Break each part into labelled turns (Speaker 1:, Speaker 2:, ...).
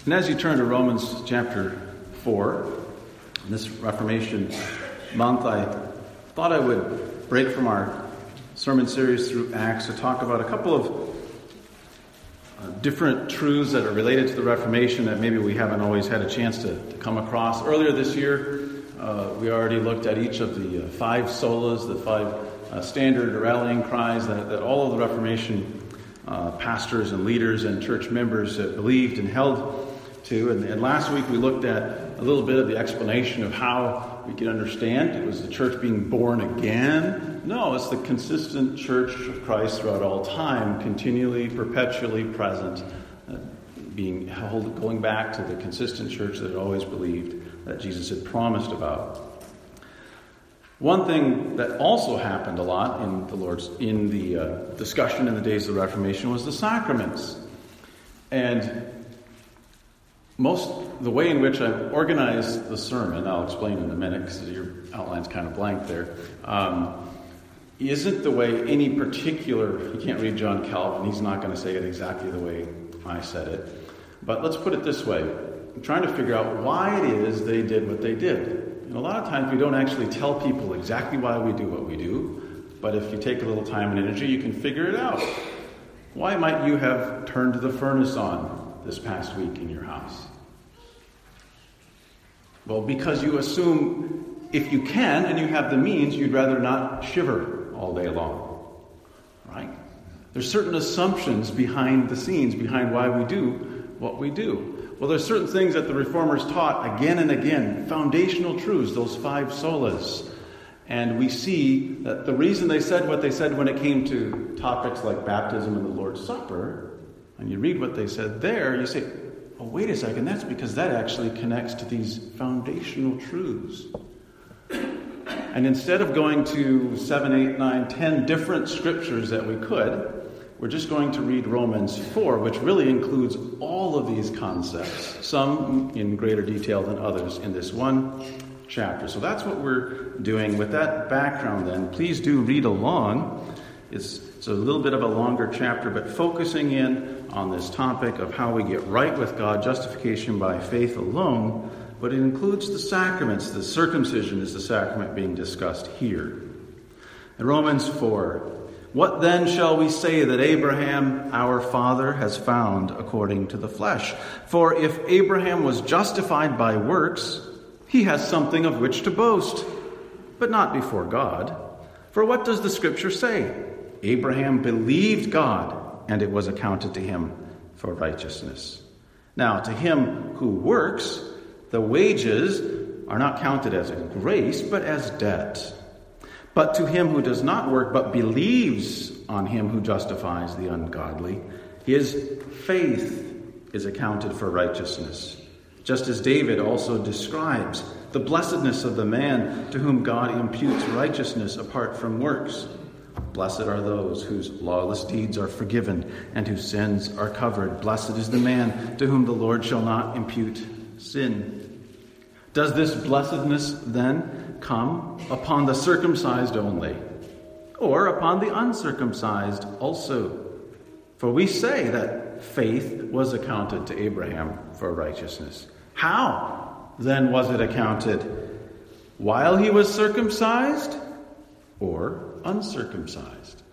Speaker 1: And as you turn to Romans chapter 4, in this Reformation month, I thought I would break from our sermon series through Acts to talk about a couple of different truths that are related to the Reformation that maybe we haven't always had a chance to come across. Earlier this year, we already looked at each of the five solas, the five standard rallying cries that all of the Reformation pastors and leaders and church members believed and held to. And last week we looked at a little bit of the explanation of how we can understand it was the church being born again. No, it's the consistent church of Christ throughout all time, continually, perpetually present, going back to the consistent church that had always believed that Jesus had promised about. One thing that also happened a lot in the discussion in the days of the Reformation was the sacraments. And the way in which I've organized the sermon, I'll explain in a minute because your outline's kind of blank there, isn't the way any particular, you can't read John Calvin, he's not going to say it exactly the way I said it. But let's put it this way. I'm trying to figure out why it is they did what they did. And a lot of times we don't actually tell people exactly why we do what we do, but if you take a little time and energy, you can figure it out. Why might you have turned the furnace on this past week in your house? Well, because you assume if you can and you have the means, you'd rather not shiver all day long, right? There's certain assumptions behind the scenes, behind why we do what we do. Well, there's certain things that the Reformers taught again and again, foundational truths, those five solas. And we see that the reason they said what they said when it came to topics like baptism and the Lord's Supper, and you read what they said there, you say, oh, wait a second, that's because that actually connects to these foundational truths. And instead of going to 7, 8, 9, 10 different scriptures that we could, we're just going to read Romans 4, which really includes all of these concepts, some in greater detail than others in this one chapter. So that's what we're doing. With that background then, please do read along. It's a little bit of a longer chapter, but focusing in on this topic of how we get right with God, justification by faith alone, but it includes the sacraments. The circumcision is the sacrament being discussed here. In Romans 4, what then shall we say that Abraham, our father, has found according to the flesh? For if Abraham was justified by works, he has something of which to boast, but not before God. For what does the scripture say? Abraham believed God, and it was accounted to him for righteousness. Now, to him who works, the wages are not counted as a grace, but as debt. But to him who does not work, but believes on him who justifies the ungodly, his faith is accounted for righteousness. Just as David also describes the blessedness of the man to whom God imputes righteousness apart from works. Blessed are those whose lawless deeds are forgiven and whose sins are covered. Blessed is the man to whom the Lord shall not impute sin. Does this blessedness then come upon the circumcised only, or upon the uncircumcised also? For we say that faith was accounted to Abraham for righteousness. How then was it accounted? While he was circumcised or uncircumcised?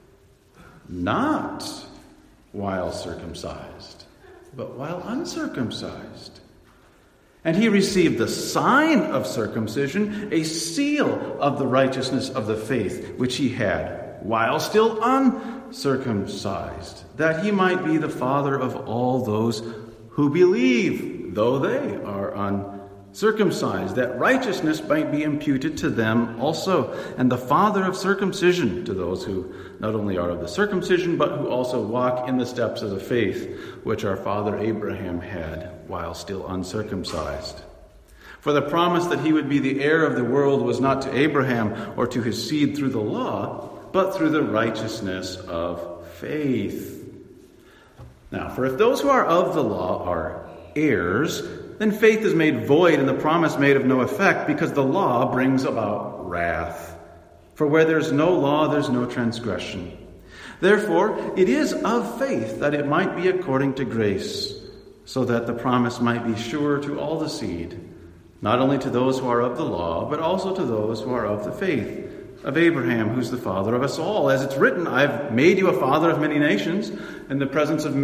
Speaker 1: Not while circumcised, but while uncircumcised. And he received the sign of circumcision, a seal of the righteousness of the faith which he had, while still uncircumcised, that he might be the father of all those who believe, though they are uncircumcised, that righteousness might be imputed to them also, and the father of circumcision to those who not only are of the circumcision, but who also walk in the steps of the faith which our father Abraham had while still uncircumcised. For the promise that he would be the heir of the world was not to Abraham or to his seed through the law, but through the righteousness of faith. Now, for if those who are of the law are heirs, then faith is made void and the promise made of no effect, because the law brings about wrath. For where there's no law, there's no transgression. Therefore, it is of faith that it might be according to grace, so that the promise might be sure to all the seed, not only to those who are of the law, but also to those who are of the faith of Abraham, who's the father of us all. As it's written, I've made you a father of many nations, in the presence of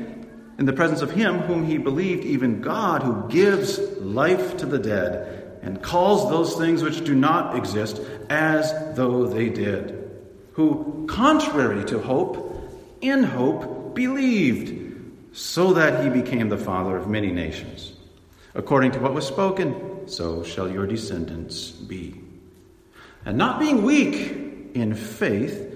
Speaker 1: him whom he believed, even God, who gives life to the dead, and calls those things which do not exist as though they did, who, contrary to hope, in hope believed, so that he became the father of many nations. According to what was spoken, so shall your descendants be. And not being weak in faith,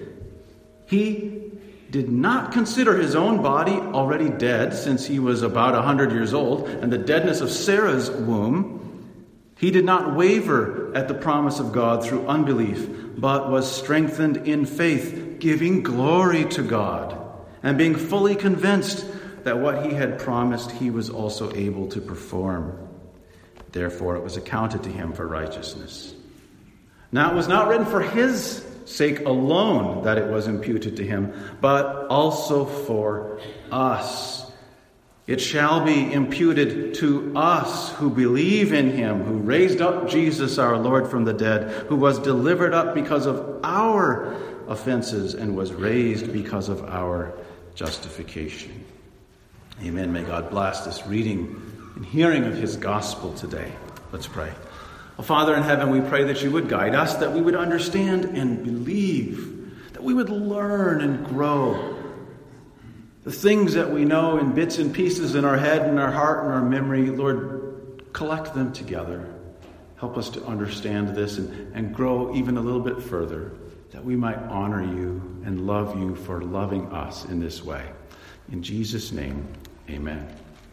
Speaker 1: he did not consider his own body already dead, since he was about 100 years old, and the deadness of Sarah's womb. He did not waver at the promise of God through unbelief, but was strengthened in faith, giving glory to God, and being fully convinced that what he had promised he was also able to perform. Therefore it was accounted to him for righteousness. Now it was not written for his sake alone that it was imputed to him, but also for us. It shall be imputed to us who believe in him, who raised up Jesus our Lord from the dead, who was delivered up because of our offenses and was raised because of our justification. Amen. May God bless this reading and hearing of his gospel today. Let's pray. Well, Father in heaven, we pray that you would guide us, that we would understand and believe, that we would learn and grow. The things that we know in bits and pieces in our head and our heart and our memory, Lord, collect them together. Help us to understand this and grow even a little bit further, that we might honor you and love you for loving us in this way. In Jesus' name, amen.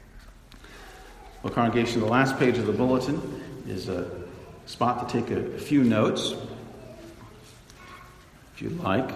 Speaker 1: Well, congregation, the last page of the bulletin is a spot to take a few notes, if you'd like.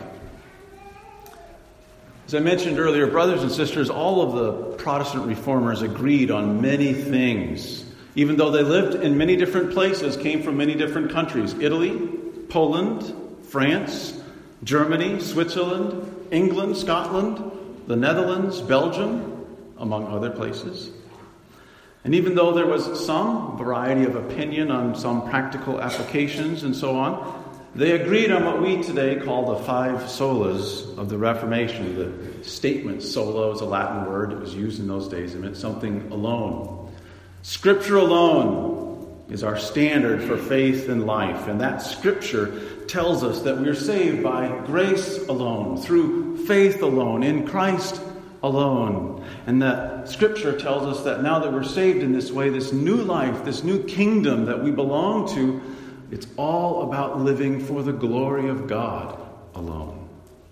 Speaker 1: As I mentioned earlier, brothers and sisters, all of the Protestant reformers agreed on many things, even though they lived in many different places, came from many different countries: Italy, Poland, France, Germany, Switzerland, England, Scotland, the Netherlands, Belgium, among other places. And even though there was some variety of opinion on some practical applications and so on, they agreed on what we today call the five solas of the Reformation. The statement, sola, is a Latin word. It was used in those days. It meant something alone. Scripture alone is our standard for faith and life. And that Scripture tells us that we are saved by grace alone, through faith alone, in Christ alone. And that Scripture tells us that now that we're saved in this way, this new life, this new kingdom that we belong to, it's all about living for the glory of God alone.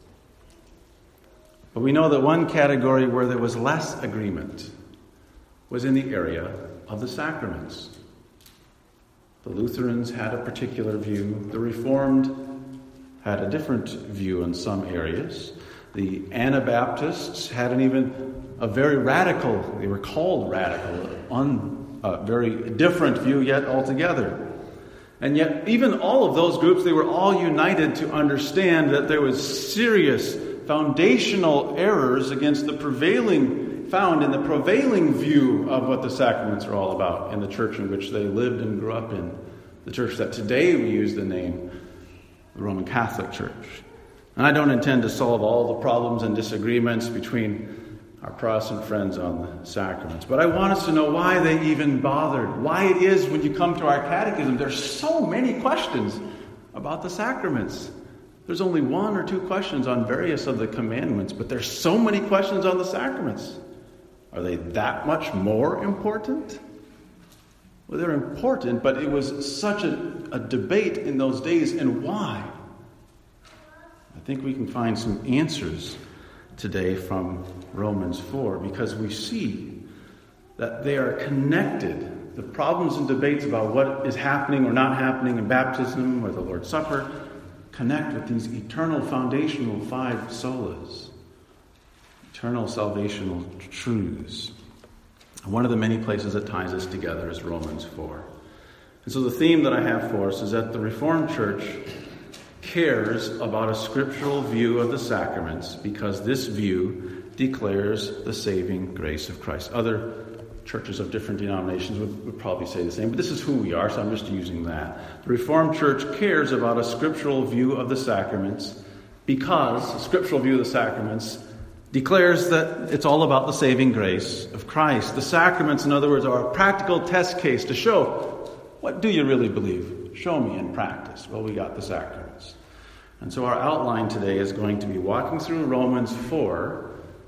Speaker 1: But we know that one category where there was less agreement was in the area of the sacraments. The Lutherans had a particular view. The Reformed had a different view in some areas. The Anabaptists had a very radical, they were called radical, very different view yet altogether. And yet, even all of those groups, they were all united to understand that there was serious foundational errors against found in the prevailing view of what the sacraments are all about in the church in which they lived and grew up in. The church that today we use the name the Roman Catholic Church. And I don't intend to solve all the problems and disagreements between our Protestant friends on the sacraments. But I want us to know why they even bothered. Why it is when you come to our catechism, there's so many questions about the sacraments. There's only one or two questions on various of the commandments, but there's so many questions on the sacraments. Are they that much more important? Well, they're important, but it was such a debate in those days. And why? I think we can find some answers today from Romans 4, because we see that they are connected. The problems and debates about what is happening or not happening in baptism or the Lord's Supper connect with these eternal foundational five solas, eternal salvational truths. And one of the many places that ties us together is Romans 4. And so the theme that I have for us is that the Reformed Church cares about a scriptural view of the sacraments because this view declares the saving grace of Christ. Other churches of different denominations would probably say the same, but this is who we are, so I'm just using that. The Reformed Church cares about a scriptural view of the sacraments because a scriptural view of the sacraments declares that it's all about the saving grace of Christ. The sacraments, in other words, are a practical test case to show, what do you really believe? Show me in practice. Well, we got the sacraments. And so our outline today is going to be walking through Romans 4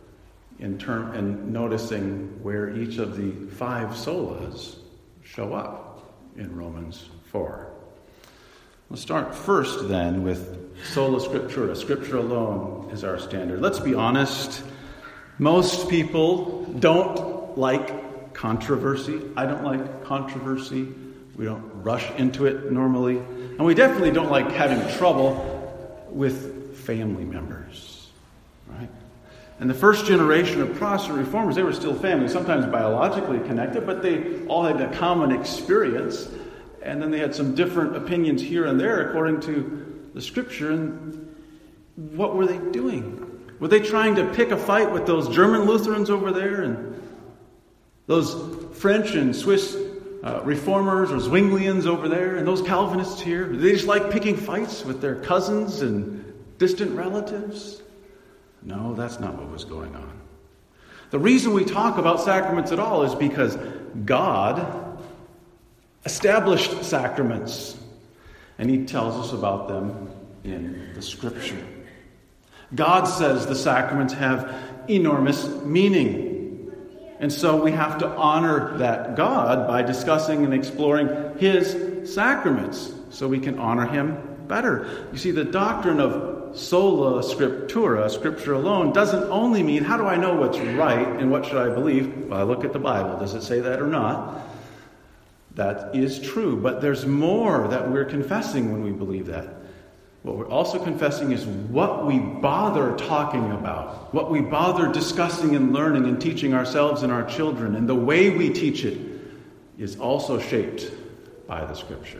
Speaker 1: and noticing where each of the 5 solas show up in Romans 4. We'll start first then with sola scriptura. Scripture alone is our standard. Let's be honest. Most people don't like controversy. I don't like controversy. We don't rush into it normally. And we definitely don't like having trouble with family members. Right? And the first generation of Protestant reformers, they were still family, sometimes biologically connected, but they all had a common experience. And then they had some different opinions here and there according to the Scripture. And what were they doing? Were they trying to pick a fight with those German Lutherans over there and those French and Swiss Reformers or Zwinglians over there and those Calvinists here? Did they just like picking fights with their cousins and distant relatives? No, that's not what was going on. The reason we talk about sacraments at all is because God established sacraments, and He tells us about them in the Scripture. God says the sacraments have enormous meaning. And so we have to honor that God by discussing and exploring His sacraments so we can honor Him better. You see, the doctrine of sola scriptura, Scripture alone, doesn't only mean how do I know what's right and what should I believe? Well, I look at the Bible. Does it say that or not? That is true, but there's more that we're confessing when we believe that. What we're also confessing is what we bother talking about, what we bother discussing and learning and teaching ourselves and our children, and the way we teach it is also shaped by the Scripture.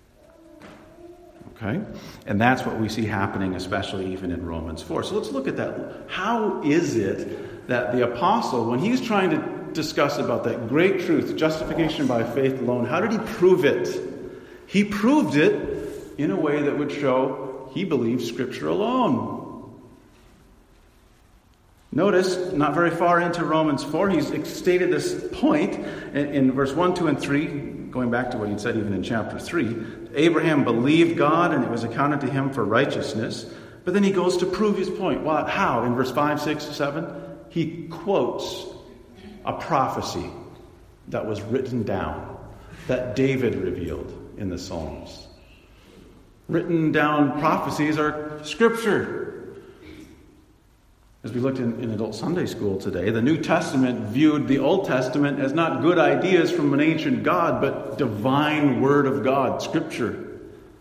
Speaker 1: Okay? And that's what we see happening, especially even in Romans 4. So let's look at that. How is it that the apostle, when he's trying to discuss about that great truth, justification by faith alone, how did he prove it? He proved it in a way that would show he believed Scripture alone. Notice, not very far into Romans 4, he's stated this point in verse 1, 2, and 3, going back to what he'd said even in chapter 3. Abraham believed God, and it was accounted to him for righteousness. But then he goes to prove his point. What? How? In verse 5, 6, 7, he quotes a prophecy that was written down, that David revealed in the Psalms. Written down prophecies are Scripture. As we looked in adult Sunday school today, the New Testament viewed the Old Testament as not good ideas from an ancient God, but divine Word of God, Scripture.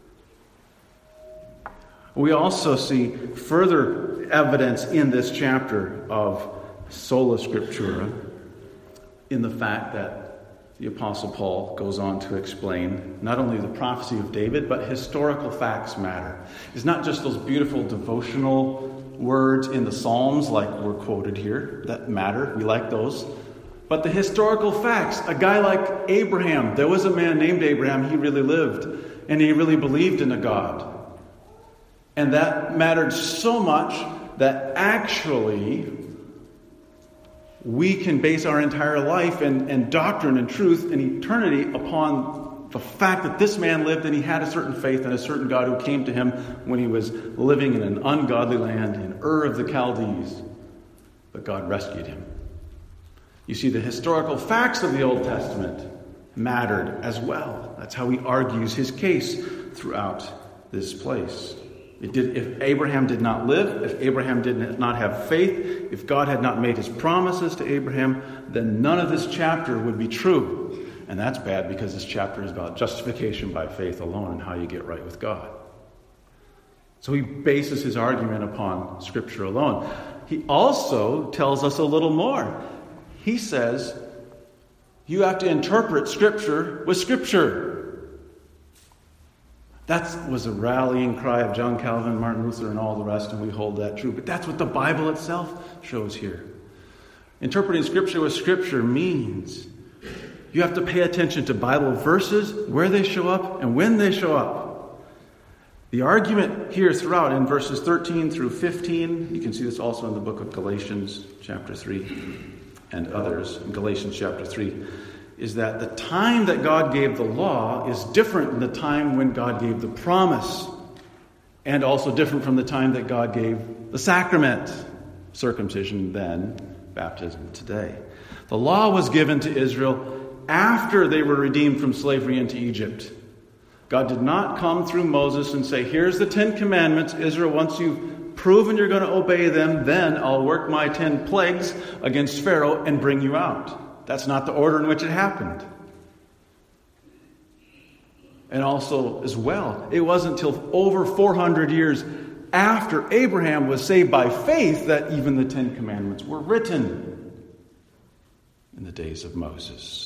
Speaker 1: We also see further evidence in this chapter of sola scriptura in the fact that the Apostle Paul goes on to explain not only the prophecy of David, but historical facts matter. It's not just those beautiful devotional words in the Psalms like were quoted here that matter. We like those. But the historical facts, a guy like Abraham, there was a man named Abraham, he really lived, and he really believed in a God. And that mattered so much that actually we can base our entire life and doctrine and truth and eternity upon the fact that this man lived and he had a certain faith in a certain God who came to him when he was living in an ungodly land in Ur of the Chaldees. But God rescued him. You see, the historical facts of the Old Testament mattered as well. That's how he argues his case throughout this place. If Abraham did not live, if Abraham did not have faith, if God had not made his promises to Abraham, then none of this chapter would be true. And that's bad because this chapter is about justification by faith alone and how you get right with God. So he bases his argument upon Scripture alone. He also tells us a little more. He says, you have to interpret Scripture with Scripture. That was a rallying cry of John Calvin, Martin Luther, and all the rest, and we hold that true. But that's what the Bible itself shows here. Interpreting Scripture with Scripture means You have to pay attention to Bible verses, where they show up, and when they show up. The argument here throughout in verses 13 through 15, you can see this also in the book of Galatians chapter 3 and others in Galatians chapter 3, is that the time that God gave the law is different than the time when God gave the promise, and also different from the time that God gave the sacrament, circumcision then, baptism today. The law was given to Israel after they were redeemed from slavery into Egypt. God did not come through Moses and say, here's the 10 commandments, Israel, once you've proven you're going to obey them, then I'll work my 10 plagues against Pharaoh and bring you out. That's not the order in which it happened. And also, as well, it wasn't until over 400 years after Abraham was saved by faith that even the 10 commandments were written in the days of Moses.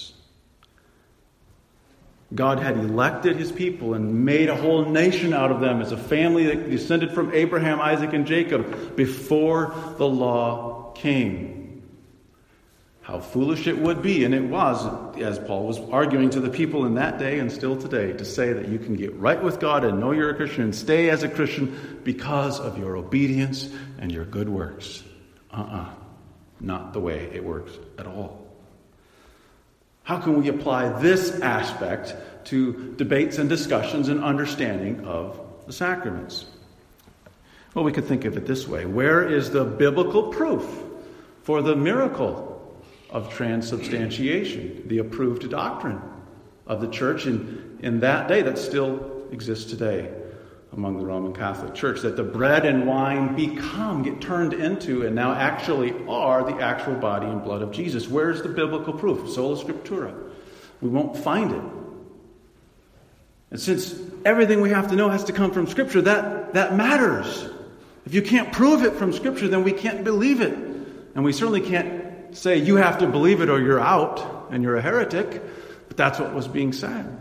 Speaker 1: God had elected his people and made a whole nation out of them as a family that descended from Abraham, Isaac, and Jacob before the law came. How foolish it would be, and it was, as Paul was arguing to the people in that day and still today, to say that you can get right with God and know you're a Christian and stay as a Christian because of your obedience and your good works. Not the way it works at all. How can we apply this aspect to debates and discussions and understanding of the sacraments? Well, we could think of it this way. Where is the biblical proof for the miracle of transubstantiation, the approved doctrine of the church in that day that still exists today among the Roman Catholic Church, that the bread and wine get turned into and now actually are the actual body and blood of Jesus? Where's the biblical proof? Sola Scriptura. We won't find it. And since everything we have to know has to come from Scripture, that matters. If you can't prove it from Scripture, then we can't believe it. And we certainly can't say you have to believe it or you're out and you're a heretic. But that's what was being said.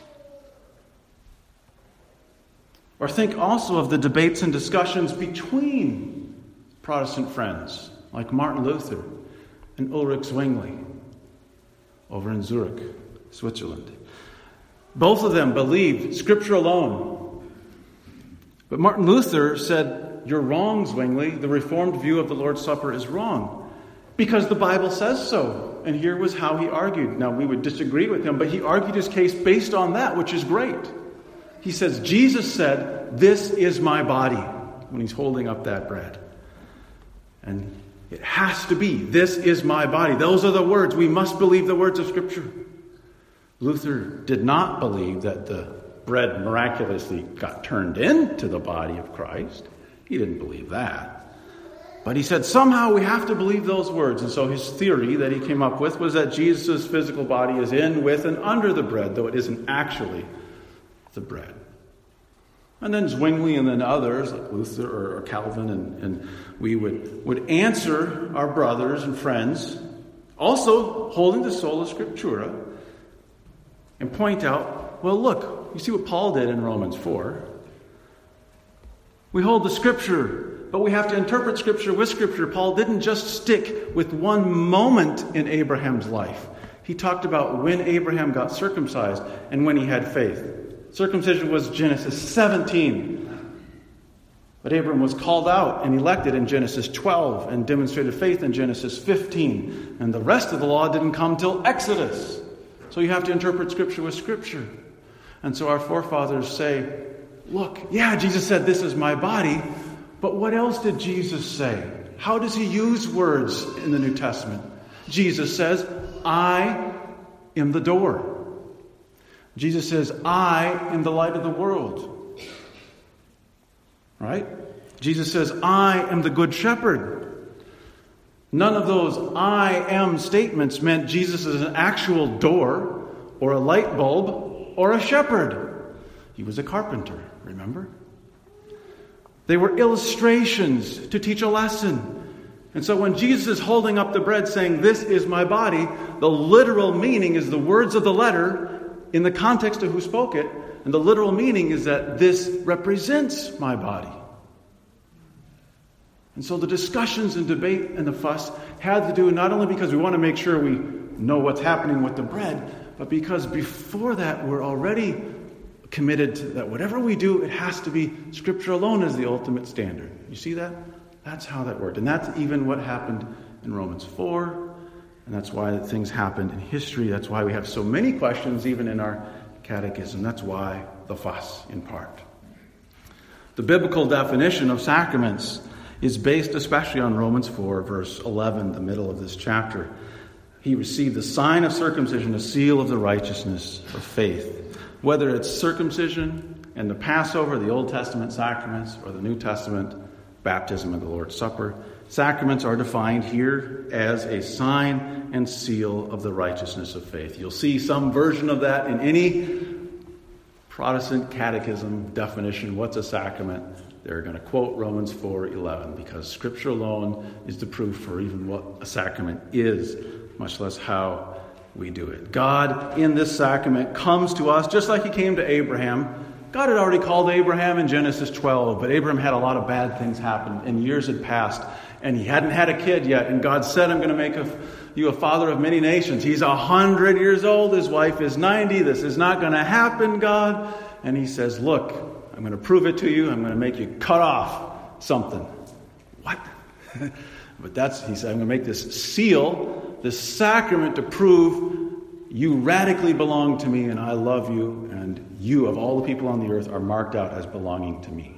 Speaker 1: Or think also of the debates and discussions between Protestant friends like Martin Luther and Ulrich Zwingli over in Zurich, Switzerland. Both of them believed Scripture alone. But Martin Luther said, you're wrong, Zwingli. The Reformed view of the Lord's Supper is wrong because the Bible says so. And here was how he argued. Now, we would disagree with him, but he argued his case based on that, which is great. He says, Jesus said, this is my body, when he's holding up that bread. And it has to be, this is my body. Those are the words. We must believe the words of Scripture. Luther did not believe that the bread miraculously got turned into the body of Christ. He didn't believe that. But he said, somehow we have to believe those words. And so his theory that he came up with was that Jesus' physical body is in, with, and under the bread, though it isn't actually the bread. And then Zwingli and then others like Luther or Calvin and we would answer our brothers and friends, also holding the sola scriptura, and point out, well, look, you see what Paul did in Romans 4. We hold the Scripture, but we have to interpret Scripture with Scripture. Paul didn't just stick with one moment in Abraham's life. He talked about when Abraham got circumcised and when he had faith. Circumcision was Genesis 17. But Abram was called out and elected in Genesis 12 and demonstrated faith in Genesis 15. And the rest of the law didn't come till Exodus. So you have to interpret Scripture with Scripture. And so our forefathers say, look, yeah, Jesus said, this is my body. But what else did Jesus say? How does he use words in the New Testament? Jesus says, I am the door. Jesus says, I am the light of the world. Right? Jesus says, I am the good shepherd. None of those I am statements meant Jesus is an actual door or a light bulb or a shepherd. He was a carpenter, remember? They were illustrations to teach a lesson. And so when Jesus is holding up the bread saying, this is my body, the literal meaning is the words of the letter in the context of who spoke it. And the literal meaning is that this represents my body. And so the discussions and debate and the fuss had to do not only because we want to make sure we know what's happening with the bread, but because before that we're already committed to that whatever we do, it has to be Scripture alone as the ultimate standard. You see that? That's how that worked. And that's even what happened in Romans 4. And that's why things happened in history. That's why we have so many questions even in our catechism. That's why the fuss, in part. The biblical definition of sacraments is based especially on Romans 4, verse 11, the middle of this chapter. He received the sign of circumcision, a seal of the righteousness of faith. Whether it's circumcision and the Passover, the Old Testament sacraments, or the New Testament baptism and the Lord's Supper, sacraments are defined here as a sign and seal of the righteousness of faith. You'll see some version of that in any Protestant catechism definition. What's a sacrament? They're going to quote Romans 4:11 because Scripture alone is the proof for even what a sacrament is, much less how we do it. God, in this sacrament, comes to us just like he came to Abraham. God had already called Abraham in Genesis 12, but Abraham had a lot of bad things happen, and years had passed, and he hadn't had a kid yet, and God said, I'm going to make you a father of many nations. He's 100 years old, his wife is 90, this is not going to happen, God. And he says, look, I'm going to prove it to you, I'm going to make you cut off something. What? But he said, I'm going to make this seal, this sacrament to prove you radically belong to me and I love you, and you, of all the people on the earth, are marked out as belonging to me.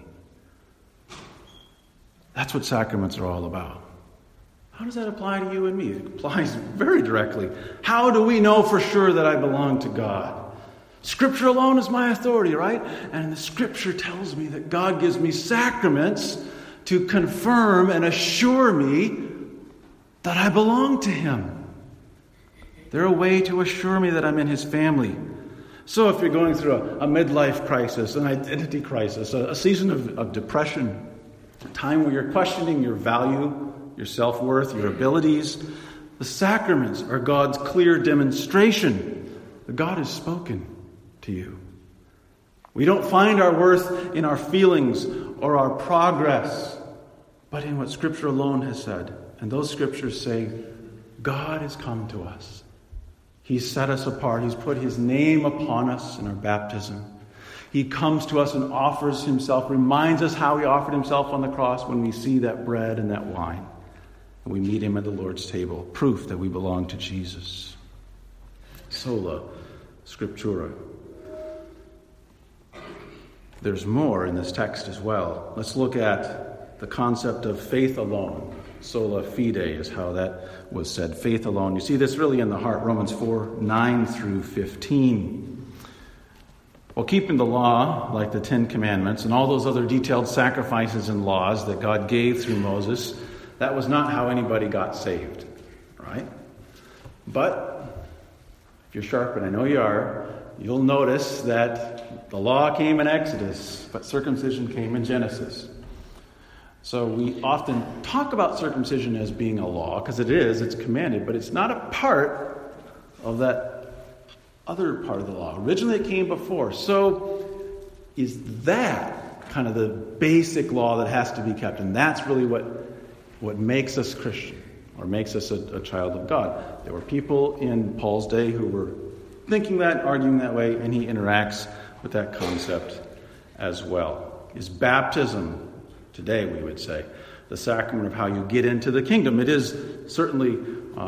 Speaker 1: That's what sacraments are all about. How does that apply to you and me? It applies very directly. How do we know for sure that I belong to God? Scripture alone is my authority, right? And the Scripture tells me that God gives me sacraments to confirm and assure me that I belong to Him. They're a way to assure me that I'm in His family. So if you're going through a midlife crisis, an identity crisis, a season of depression, a time where you're questioning your value, your self-worth, your abilities, the sacraments are God's clear demonstration that God has spoken to you. We don't find our worth in our feelings or our progress, but in what Scripture alone has said. And those Scriptures say, God has come to us. He's set us apart. He's put His name upon us in our baptism. He comes to us and offers Himself, reminds us how He offered Himself on the cross when we see that bread and that wine. And we meet Him at the Lord's table, proof that we belong to Jesus. Sola Scriptura. There's more in this text as well. Let's look at the concept of faith alone. Sola fide is how that was said. Faith alone. You see this really in the heart. Romans 4:9 through 15. Well, keeping the law, like the 10 Commandments and all those other detailed sacrifices and laws that God gave through Moses, that was not how anybody got saved, right? But if you're sharp, and I know you are, you'll notice that the law came in Exodus, but circumcision came in Genesis. So we often talk about circumcision as being a law, because it is, it's commanded, but it's not a part of that other part of the law. Originally it came before. So is that kind of the basic law that has to be kept? And that's really what makes us Christian, or makes us a child of God. There were people in Paul's day who were thinking that, arguing that way, and he interacts with that concept as well. Is baptism, today we would say, the sacrament of how you get into the kingdom? It is certainly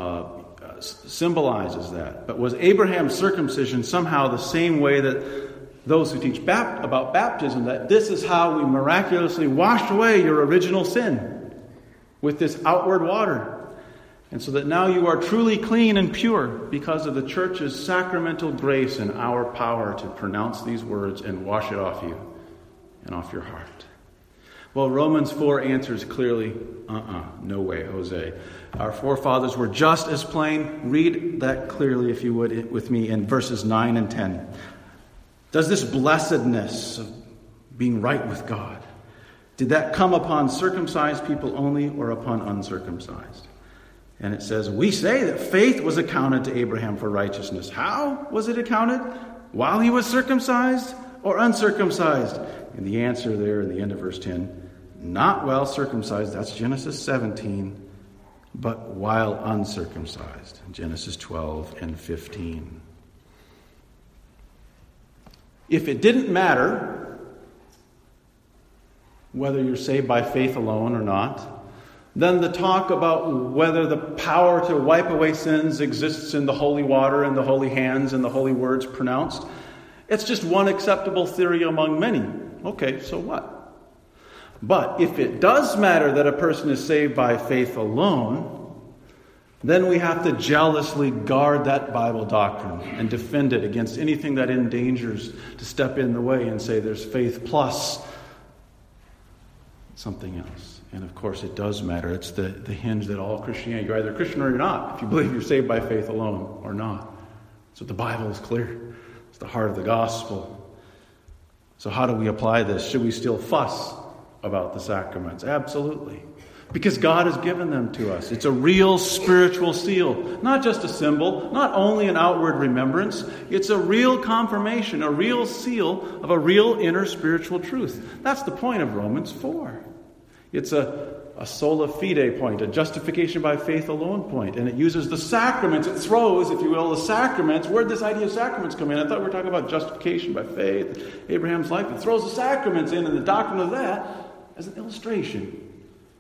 Speaker 1: symbolizes that. But was Abraham's circumcision somehow the same way that those who teach about baptism, that this is how we miraculously wash away your original sin with this outward water? And so that now you are truly clean and pure because of the church's sacramental grace and our power to pronounce these words and wash it off you and off your heart. Well, Romans 4 answers clearly, no way, Jose. Our forefathers were just as plain. Read that clearly, if you would, with me in verses 9 and 10. Does this blessedness of being right with God, did that come upon circumcised people only or upon uncircumcised? And it says, we say that faith was accounted to Abraham for righteousness. How was it accounted? While he was circumcised or uncircumcised? And the answer there in the end of verse 10, not while circumcised, that's Genesis 17, but while uncircumcised, Genesis 12 and 15. If it didn't matter whether you're saved by faith alone or not, then the talk about whether the power to wipe away sins exists in the holy water and the holy hands and the holy words pronounced, it's just one acceptable theory among many. Okay, so what? But if it does matter that a person is saved by faith alone, then we have to jealously guard that Bible doctrine and defend it against anything that endangers to step in the way and say there's faith plus something else. And of course it does matter. It's the hinge that all Christianity, you're either Christian or you're not, if you believe you're saved by faith alone or not. So the Bible is clear. It's the heart of the gospel. So how do we apply this? Should we still fuss about the sacraments? Absolutely. Because God has given them to us. It's a real spiritual seal. Not just a symbol, not only an outward remembrance. It's a real confirmation, a real seal of a real inner spiritual truth. That's the point of Romans 4. It's a sola fide point, a justification by faith alone point. And it uses the sacraments. It throws, if you will, the sacraments. Where did this idea of sacraments come in? I thought we were talking about justification by faith, Abraham's life. It throws the sacraments in and the doctrine of that as an illustration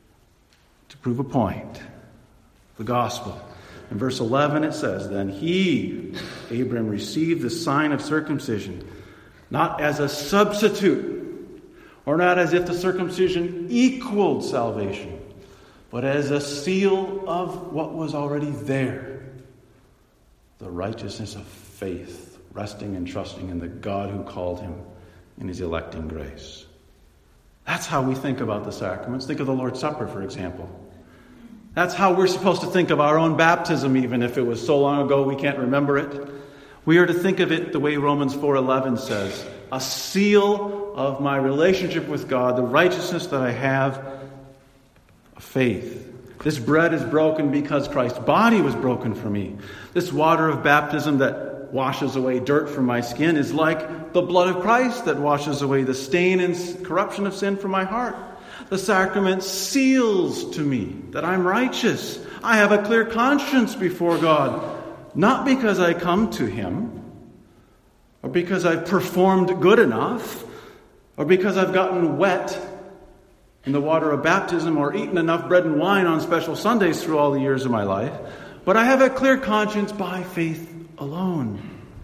Speaker 1: to prove a point. The gospel. In verse 11 it says, Then he, Abraham, received the sign of circumcision, not as a substitute, or not as if the circumcision equaled salvation, but as a seal of what was already there. The righteousness of faith, resting and trusting in the God who called him in his electing grace. That's how we think about the sacraments. Think of the Lord's Supper, for example. That's how we're supposed to think of our own baptism, even if it was so long ago we can't remember it. We are to think of it the way Romans 4:11 says, a seal of my relationship with God, the righteousness that I have of faith. This bread is broken because Christ's body was broken for me. This water of baptism that washes away dirt from my skin is like the blood of Christ that washes away the stain and corruption of sin from my heart. The sacrament seals to me that I'm righteous. I have a clear conscience before God, not because I come to him, or because I've performed good enough, or because I've gotten wet in the water of baptism, or eaten enough bread and wine on special Sundays through all the years of my life. But I have a clear conscience by faith alone.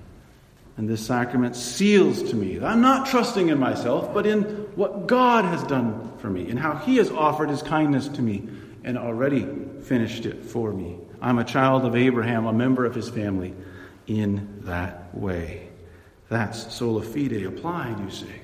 Speaker 1: And this sacrament seals to me that I'm not trusting in myself, but in what God has done for me, and how he has offered his kindness to me and already finished it for me. I'm a child of Abraham, a member of his family in that way. That's sola fide applied, you say.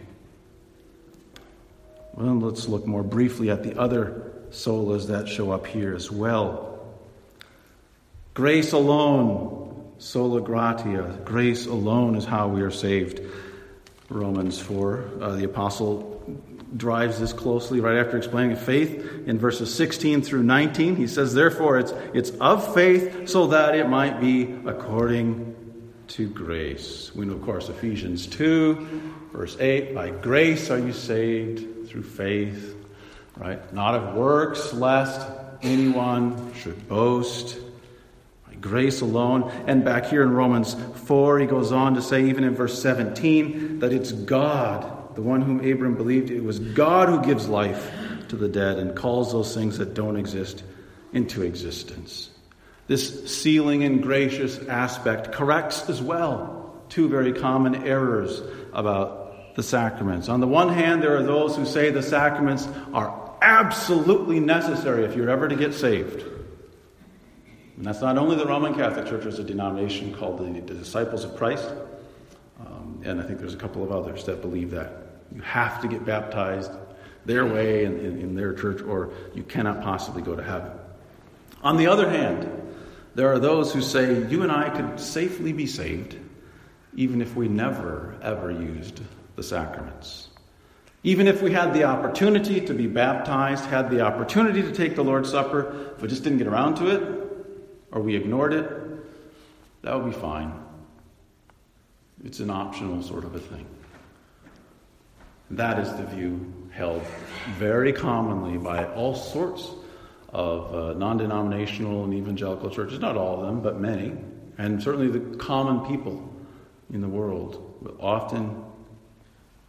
Speaker 1: Well, let's look more briefly at the other solas that show up here as well. Grace alone, sola gratia. Grace alone is how we are saved. Romans 4, the apostle drives this closely right after explaining faith in verses 16 through 19. He says, therefore, it's of faith so that it might be according to grace. We know, of course, Ephesians 2, verse 8, by grace are you saved through faith, right? Not of works, lest anyone should boast. By grace alone. And back here in Romans 4, he goes on to say, even in verse 17, that it's God, the one whom Abram believed, it was God who gives life to the dead and calls those things that don't exist into existence. This sealing and gracious aspect corrects as well two very common errors about the sacraments. On the one hand, there are those who say the sacraments are absolutely necessary if you're ever to get saved. And that's not only the Roman Catholic Church. There's a denomination called the Disciples of Christ. And I think there's a couple of others that believe that. You have to get baptized their way in their church, or you cannot possibly go to heaven. On the other hand, there are those who say you and I could safely be saved even if we never, ever used the sacraments. Even if we had the opportunity to be baptized, had the opportunity to take the Lord's Supper, if we just didn't get around to it, or we ignored it, that would be fine. It's an optional sort of a thing. That is the view held very commonly by all sorts of non-denominational and evangelical churches. Not all of them, but many. And certainly the common people in the world will often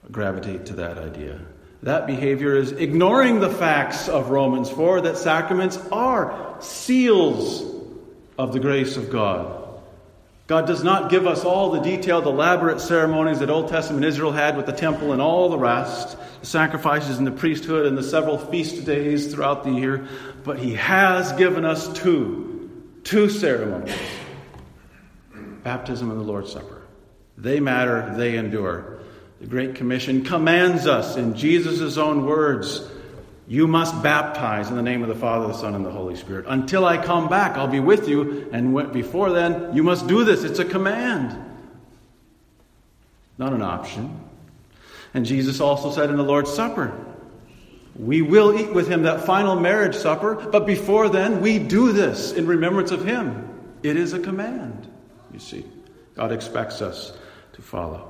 Speaker 1: gravitate to that idea. That behavior is ignoring the facts of Romans 4 that sacraments are seals of the grace of God. God does not give us all the detailed, elaborate ceremonies that Old Testament Israel had with the temple and all the rest, the sacrifices and the priesthood and the several feast days throughout the year, but He has given us two ceremonies: baptism and the Lord's Supper. They matter, they endure. The Great Commission commands us in Jesus' own words, you must baptize in the name of the Father, the Son, and the Holy Spirit. Until I come back, I'll be with you. And before then, you must do this. It's a command, not an option. And Jesus also said in the Lord's Supper, we will eat with Him that final marriage supper, but before then, we do this in remembrance of Him. It is a command, you see. God expects us to follow.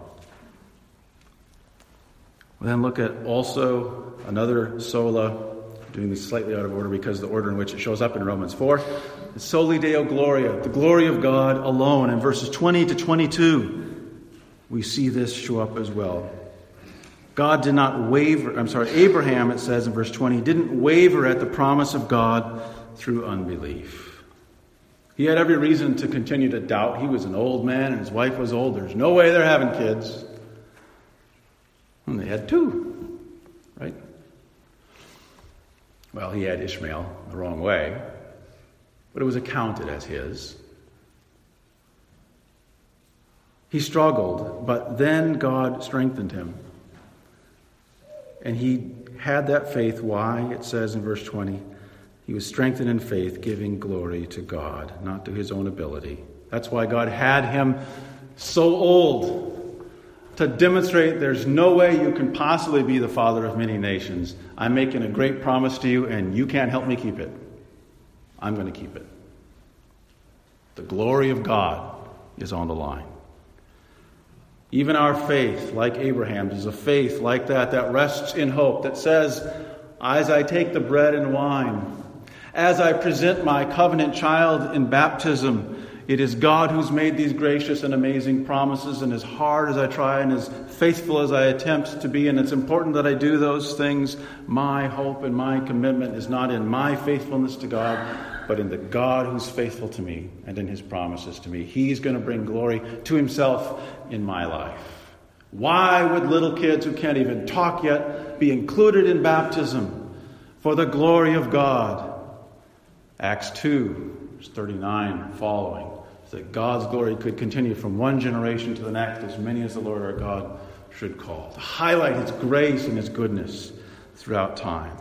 Speaker 1: We'll then look at also another sola, doing this slightly out of order because of the order in which it shows up in Romans 4. It's Soli Deo Gloria, the glory of God alone. In verses 20 to 22, we see this show up as well. God did not waver, Abraham, it says in verse 20, didn't waver at the promise of God through unbelief. He had every reason to continue to doubt. He was an old man and his wife was old. There's no way they're having kids. And they had two, right? Well, he had Ishmael the wrong way, but it was accounted as his. He struggled, but then God strengthened him. And he had that faith. Why? It says in verse 20, he was strengthened in faith, giving glory to God, not to his own ability. That's why God had him so old, to demonstrate there's no way you can possibly be the father of many nations. I'm making a great promise to you, and you can't help me keep it. I'm going to keep it. The glory of God is on the line. Even our faith, like Abraham's, is a faith like that rests in hope, that says, as I take the bread and wine, as I present my covenant child in baptism, it is God who's made these gracious and amazing promises, and as hard as I try and as faithful as I attempt to be, and it's important that I do those things, my hope and my commitment is not in my faithfulness to God, but in the God who's faithful to me and in His promises to me. He's going to bring glory to Himself in my life. Why would little kids who can't even talk yet be included in baptism? For the glory of God. Acts 2, verse 39 following. That God's glory could continue from one generation to the next, as many as the Lord our God should call. To highlight His grace and His goodness throughout time.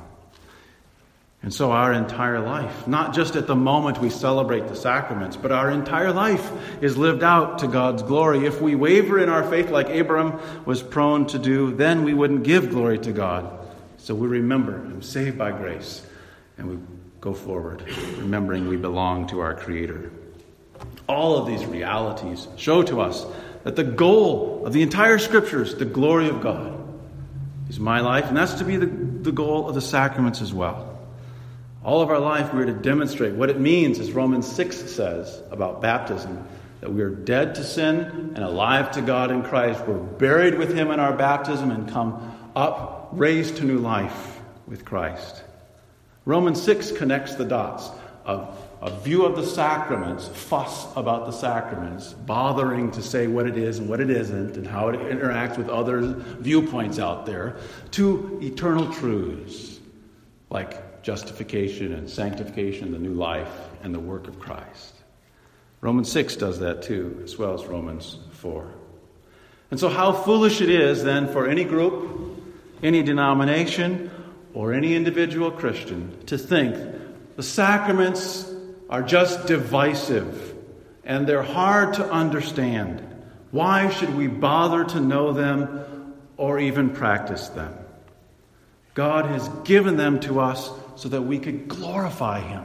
Speaker 1: And so our entire life, not just at the moment we celebrate the sacraments, but our entire life is lived out to God's glory. If we waver in our faith like Abraham was prone to do, then we wouldn't give glory to God. So we remember, I'm saved by grace, and we go forward, remembering we belong to our Creator. All of these realities show to us that the goal of the entire Scriptures, the glory of God, is my life, and that's to be the goal of the sacraments as well. All of our life we are to demonstrate what it means, as Romans 6 says about baptism, that we are dead to sin and alive to God in Christ. We're buried with Him in our baptism and come up, raised to new life with Christ. Romans 6 connects the dots of a view of the sacraments, fuss about the sacraments, bothering to say what it is and what it isn't, and how it interacts with other viewpoints out there, to eternal truths like justification and sanctification, the new life, and the work of Christ. Romans 6 does that too, as well as Romans 4. And so how foolish it is then for any group, any denomination, or any individual Christian to think the sacraments are just divisive and they're hard to understand. Why should we bother to know them or even practice them? God has given them to us so that we could glorify Him.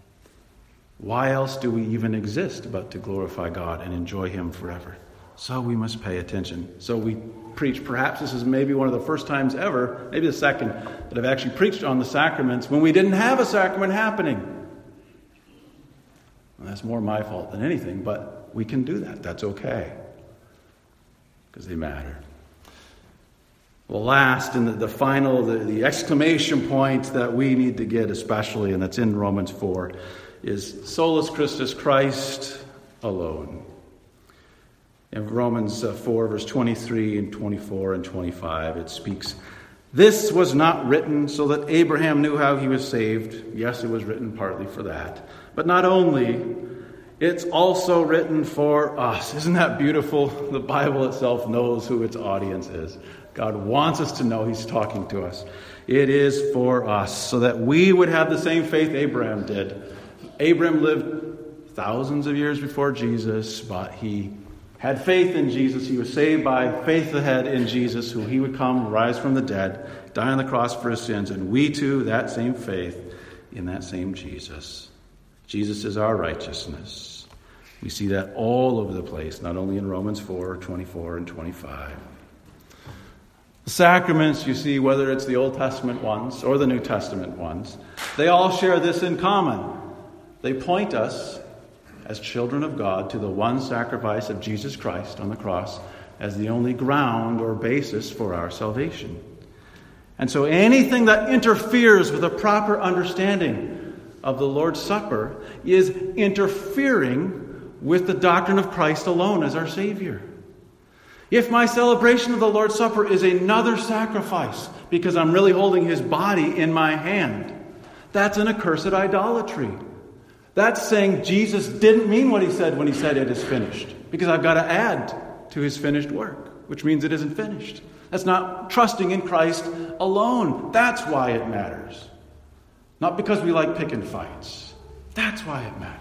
Speaker 1: Why else do we even exist but to glorify God and enjoy Him forever? So we must pay attention. So we preach. Perhaps this is maybe one of the first times ever, maybe the second, that I've actually preached on the sacraments when we didn't have a sacrament happening. Well, that's more my fault than anything, but we can do that. That's okay, because they matter. Well, last, and the final, the exclamation point that we need to get especially, and that's in Romans 4, is solus Christus, Christ alone. In Romans 4, verse 23 and 24 and 25, it speaks, "This was not written so that Abraham knew how he was saved." Yes, it was written partly for that. But not only, it's also written for us. Isn't that beautiful? The Bible itself knows who its audience is. God wants us to know He's talking to us. It is for us, so that we would have the same faith Abraham did. Abraham lived thousands of years before Jesus, but he had faith in Jesus. He was saved by faith ahead in Jesus, who He would come, rise from the dead, die on the cross for his sins. And we too, that same faith in that same Jesus. Jesus is our righteousness. We see that all over the place, not only in Romans 4, 24, and 25. The sacraments, you see, whether it's the Old Testament ones or the New Testament ones, they all share this in common. They point us, as children of God, to the one sacrifice of Jesus Christ on the cross as the only ground or basis for our salvation. And so anything that interferes with a proper understanding of the Lord's Supper is interfering with the doctrine of Christ alone as our Savior. If my celebration of the Lord's Supper is another sacrifice because I'm really holding His body in my hand, that's an accursed idolatry. That's saying Jesus didn't mean what He said when He said it is finished, because I've got to add to His finished work, which means it isn't finished. That's not trusting in Christ alone. That's why it matters. Not because we like picking fights. That's why it matters.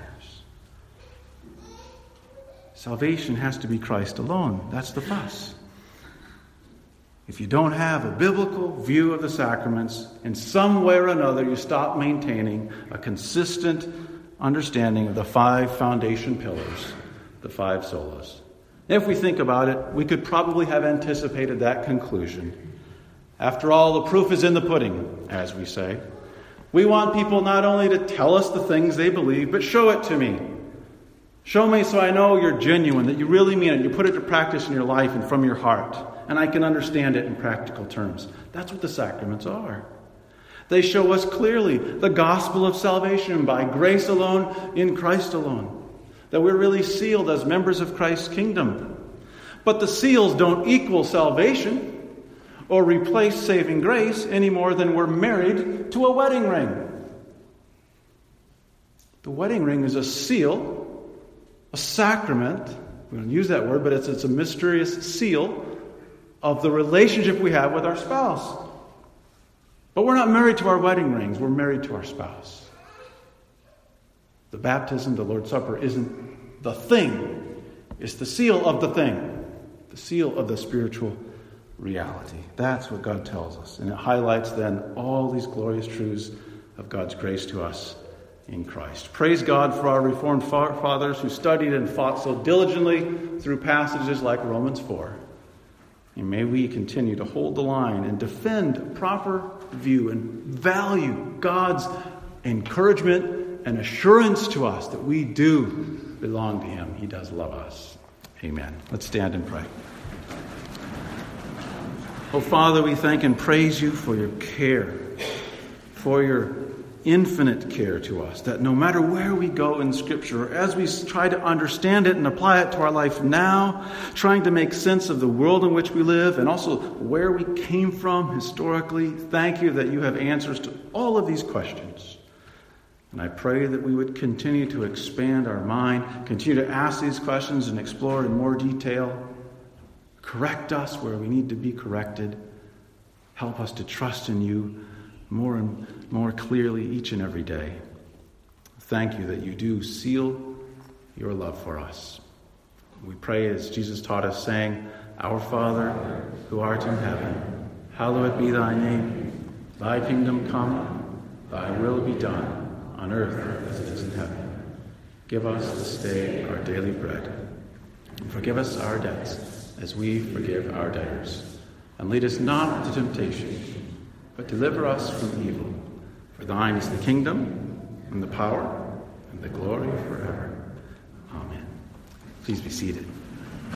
Speaker 1: Salvation has to be Christ alone. That's the fuss. If you don't have a biblical view of the sacraments, in some way or another you stop maintaining a consistent understanding of the 5 foundation pillars, the 5 solas. If we think about it, we could probably have anticipated that conclusion. After all, the proof is in the pudding, as we say. We want people not only to tell us the things they believe, but show it to me. Show me so I know you're genuine, that you really mean it, you put it to practice in your life and from your heart, and I can understand it in practical terms. That's what the sacraments are. They show us clearly the gospel of salvation by grace alone, in Christ alone. That we're really sealed as members of Christ's kingdom. But the seals don't equal salvation or replace saving grace any more than we're married to a wedding ring. The wedding ring is a seal, a sacrament. We don't use that word, but it's a mysterious seal of the relationship we have with our spouse. But we're not married to our wedding rings. We're married to our spouse. The baptism, the Lord's Supper, isn't the thing. It's the seal of the thing. The seal of the spiritual reality. That's what God tells us. And it highlights then all these glorious truths of God's grace to us in Christ. Praise God for our Reformed fathers who studied and fought so diligently through passages like Romans 4. And may we continue to hold the line and defend a proper view and value God's encouragement and assurance to us that we do belong to Him. He does love us. Amen. Let's stand and pray. Oh, Father, we thank and praise You for Your care, for Your infinite care to us, that no matter where we go in Scripture, as we try to understand it and apply it to our life now, trying to make sense of the world in which we live and also where we came from historically, thank You that You have answers to all of these questions. And I pray that we would continue to expand our mind, continue to ask these questions and explore in more detail. Correct us where we need to be corrected. Help us to trust in You more and more clearly each and every day. Thank You that You do seal Your love for us. We pray as Jesus taught us, saying, Our Father, who art in heaven, hallowed be Thy name. Thy kingdom come, Thy will be done, on earth as it is in heaven. Give us this day our daily bread. And forgive us our debts, as we forgive our debtors. And lead us not into temptation, but deliver us from evil. For Thine is the kingdom, and the power, and the glory forever. Amen. Please be seated.